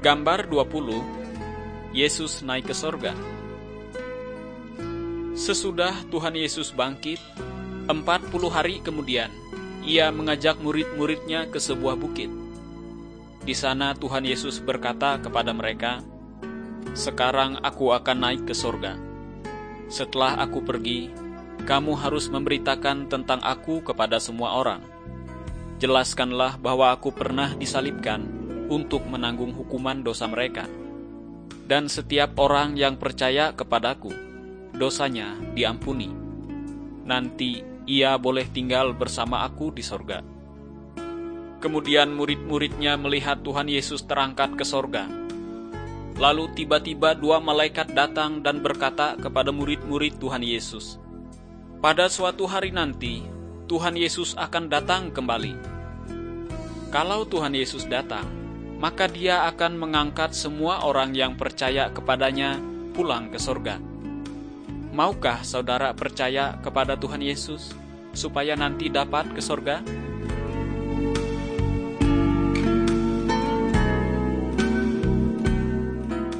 Gambar 20, Yesus naik ke sorga. Sesudah Tuhan Yesus bangkit, 40 hari kemudian, Ia mengajak murid-muridnya ke sebuah bukit. Di sana Tuhan Yesus berkata kepada mereka, "Sekarang aku akan naik ke sorga. Setelah aku pergi, kamu harus memberitakan tentang aku kepada semua orang. Jelaskanlah bahwa aku pernah disalibkan untuk menanggung hukuman dosa mereka. Dan setiap orang yang percaya kepadaku, dosanya diampuni. Nanti ia boleh tinggal bersama aku di sorga." Kemudian murid-muridnya melihat Tuhan Yesus terangkat ke sorga. Lalu tiba-tiba 2 malaikat datang dan berkata kepada murid-murid Tuhan Yesus, "Pada suatu hari nanti, Tuhan Yesus akan datang kembali. Kalau Tuhan Yesus datang, maka Dia akan mengangkat semua orang yang percaya kepadanya pulang ke sorga. Maukah saudara percaya kepada Tuhan Yesus, supaya nanti dapat ke sorga?"